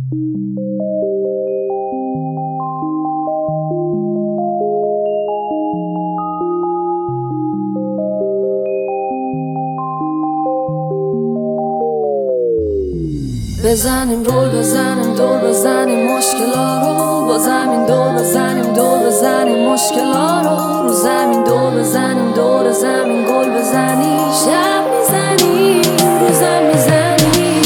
بزنیم رول بزنیم دور بزنیم مشکلا رو با زمین دور بزنیم دور بزنیم مشکلا رو زمین دور بزنیم دور زمین گل بزنی شب میزنی روزم میزنی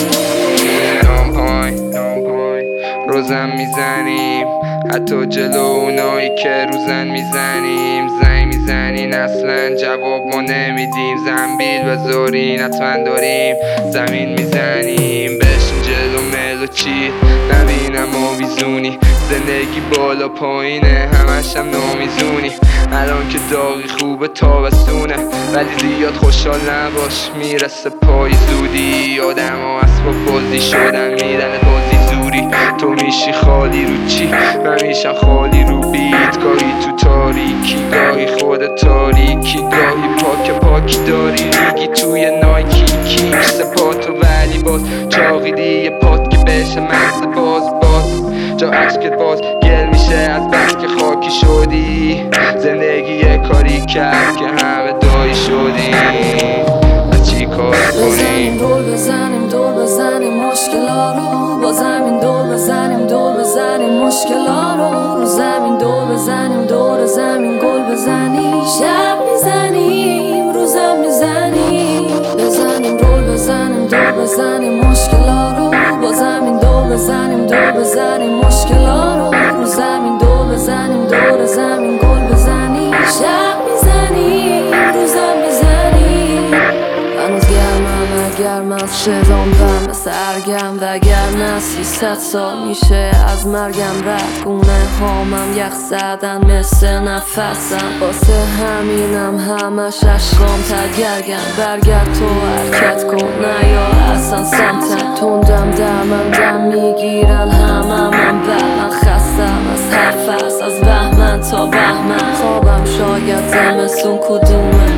روزم میزنیم حتی جلو اونایی که روزن میزنیم زنگ میزنین اصلا جواب ما نمیدیم زنبیل بذارین حتما داریم زمین میزنیم بشین جلو ملو چی نبینم آویزونی زندگی بالا پایینه همش هم نامیزونی الان که داغی خوبه تابستونه ولی زیاد خوشحال نباش میرسه پای زودی آدم ها اسباب بازی شدن میدن بازی زوری تو میشی خالی رو چی من میشم خالی رو بیت گاهی تو تاریکی گاهی خود تاریکی گاهی پاکی داری ریگی توی نایکی کیک سپاتو ولی باز چاقیدی یه پات که بشه مغز باز جا عشقت باز گل میشه از بس که خاکی شدی زندگی یه کاری کرد که همه دایی شدیم از چی کار کنیم رول بزنیم دور بزنیم مشکلا رو با زمین دور بزنیم دور بزنیم مشکلا رو زمین دور بزنیم دور زمین گل بزنی شب میزنیم روزم میزنیم بزنیم رول بزنیم دور بزنیم مشکلا رو با زمین دور بزنیم دور بزنیم مشکلا رو زمین دور بزنیم دور زمین گل بزنی شب میزنیم روزم میزنیم هنوز گرم از صدام بند سرگرم و اگر نه 300 سال میشه از مرگم رفت گونه هامم یخ زدن مثل نفسم واسه همینم همش عشقام تگرگم برگرد تو حرکت کن نه یا اصلا سمتم تندم دم میگیرن همم من خستم از حرف از بهمن تا بهمن خوابم شاید زمستون کدومه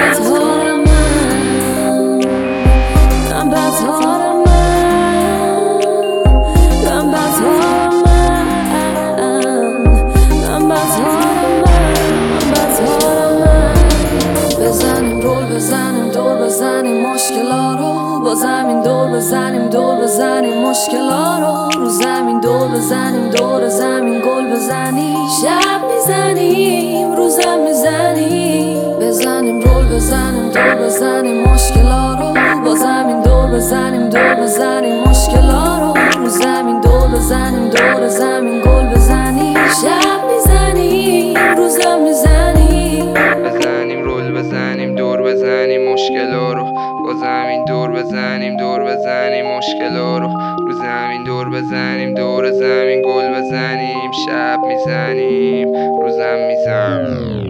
بزنیم رول بزنیم دور بزنیم مشکلا رو با زمین دور بزنیم دور بزنیم مشکلا رو زمین دور بزنیم دور زمین گل بزنی شب میزنیم روزم میزنیم بزنیم رول بزنیم دور بزنیم مشکلا رو با زمین دور بزنیم دور بزنیم مشکلا رو زمین دور بزنیم دور زمین گل بزنی شب میزنیم روزم میزنیم بزنیم رول بزنیم دور بزنیم مشکلا رو با زمین دور بزنیم دور بزنیم مشکلا رو زمین دور بزنیم دور زمین گل بزنیم شب میزنیم روزم میزنیم